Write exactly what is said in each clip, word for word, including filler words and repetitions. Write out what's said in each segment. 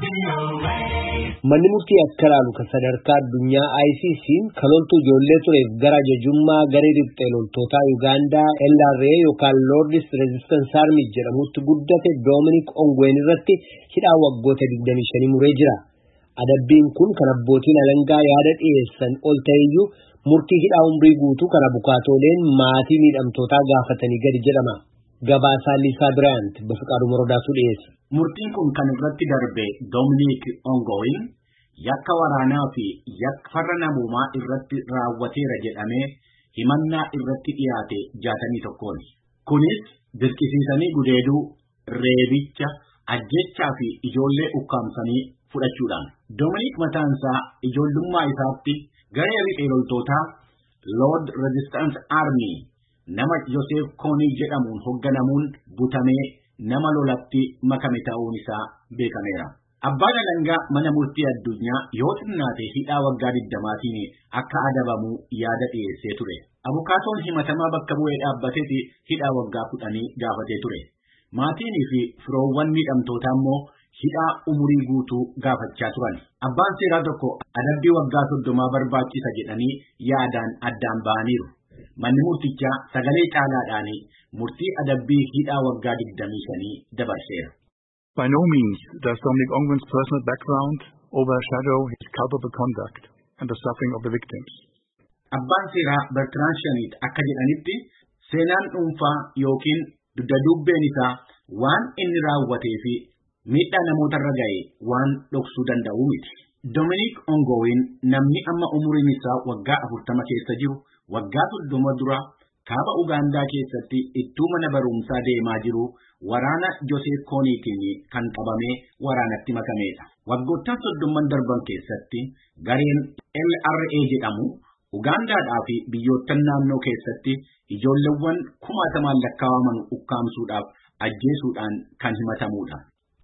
Manni murtii akka laalu kan sadarkaa addunyaa I C C'n kaloltuu ijoollee tureef gara jajummaa garee riphxee loltootaa Ugaandaa L R A yookaan Lord's Resistance Army jedhamutti guddate Dominic Ongwen irratti hidhaa waggoota digdamii shanii muree jira. Adabbiin kun kan abbootiin alangaa yaada dhiyeessan ol ta'eyyuu murtii hidhaa umrii guutuu kan abukaatooleen maatii miidhamtootaa gaafatanii gadi jedhama. Gabaasaa Liisaa Biraant Bafiqaaduu Morodaatu dhiyeessa. Murtiin kun kan irratti darbe Dominic Ongwen yakka waraanaa fi yakka farra namummaa irratti raawwateera jedhamee himannaa irratti dhiyaate jaatamii tokkoon. Kunis dirqisiisanii gudeeduu, reebicha, ajjechaa fi ijoollee ukkaamsanii fudhachuudhaan. Dominic mataansaa ijoollummaa isaatti garee riphee loltootaa Lord Resistance Army nama Joseph Kony jedhamuun hoogganamuun butamee nama lolatti makame ta'uun isaa beekameera. Abbaan alangaa mana murtii addunyaa yoo xinnaate hidhaa waggaa digdamaatiin akka adabamu yaada dhiyeessee ture. Abukaatoon himatamaa bakka bu'ee dhaabbateeti hidhaa waggaa kudhanii gaafatee ture. Maatiinii fi firoowwan miidhamtootaa immoo hidhaa umurii guutuu gaafachaa turan. Abbaan seeraa tokko adabbii waggaa soddomaa barbaachisa jedhanii yaadaan addaan ba'aniiru. Manni murtichaa sagalee caalaadhaan murtii adabbii hidhaa waggaa digdamii shanii dabarseera. By no means does Dominic Ongwen's personal background overshadow his culpable conduct and the suffering of the victims. Abbaan seeraa Bertrand Shaniit akka jedhanitti seenaan dhuunfaa yookiin dudda-dubbeen isaa waan inni raawwatee fi miidhaa namootarra ga'e waan dhoksuu danda'u miti. Dominic Ongwen namni amma umuriin isaa waggaa afurtama keessa jiru waggaa soddoma dura kaaba Ugaandaa keessatti ittuu mana barumsaa deemaa jiru waraana Joseph Konytiin kan qabamee waraanatti makameedha. Waggoottan soddomman darban keessatti gareen L R A jedhamu Ugaandaadhaa fi biyyoottan naannoo keessatti ijoolleewwan kumaatamaan lakkaa'aman ukkaamsuudhaaf ajjeesuudhaan kan himatamuudha.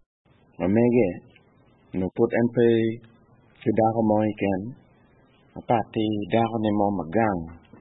Amege no put M P Kidaro Moiken apati daro ne mo magang.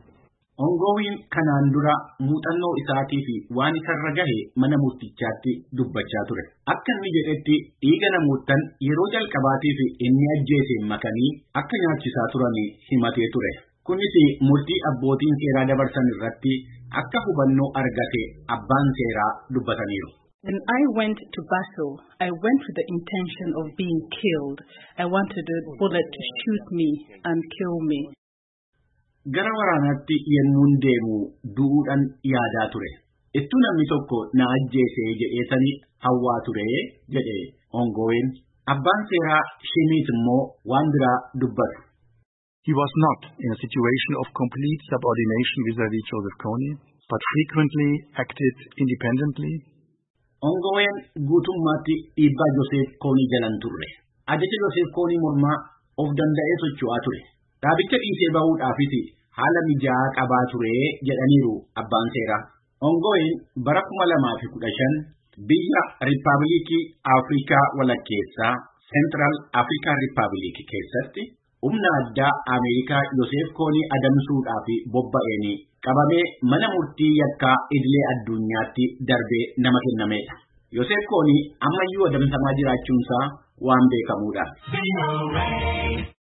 Ongwen kanaan dura muuxannoo isaatii fi waan isarra gahe mana murtichaatti dubbachaa ture. Akka inni jedhetti dhiiga namoottan yeroo jalqabaatii fi inni ajjeeseen makanii akka nyaachisaa turan himatee ture. Kunis murtii abbootiin seeraa dabarsan irratti akka hubannoo argate abbaan seeraa dubbataniiru. When I went to battle, I went with the intention of being killed. I wanted a bullet to shoot me and kill me. Gara waraanaatti yemmuun deemu du'uudhaan yaadaa ture. Ittuu namni tokko na ajjeesee jedheetanii hawwaa ture jedhe Ongwen. Abbaan seeraa Shaniit immoo waan biraa dubbata. He was not in a situation of complete subordination vis-à-vis Joseph Kony, but frequently acted independently. Ongwen guutummaatti dhiibbaa Joseph Kony jalan turre. Ajaja Joseph Kony mormaa of danda'ee socho'aa ture. Dhaabicha dhiisee bahuudhaafis haala mijaa'aa qabaa ture jedhaniiru abbaan seeraa. Ongwen bara kuma lamaa fi kudha shan biyya Riippaabilikii Afrikaa walakkeessaa Central African Republic keessatti humna addaa Ameerikaa Joseph Kony adamsuudhaaf bobba'een qabamee mana murtii yakkaa idilee addunyaatti darbee nama kennameedha. Joseph Kony ammayyuu adamsamaa jiraachuunsaa waan beekamuudha.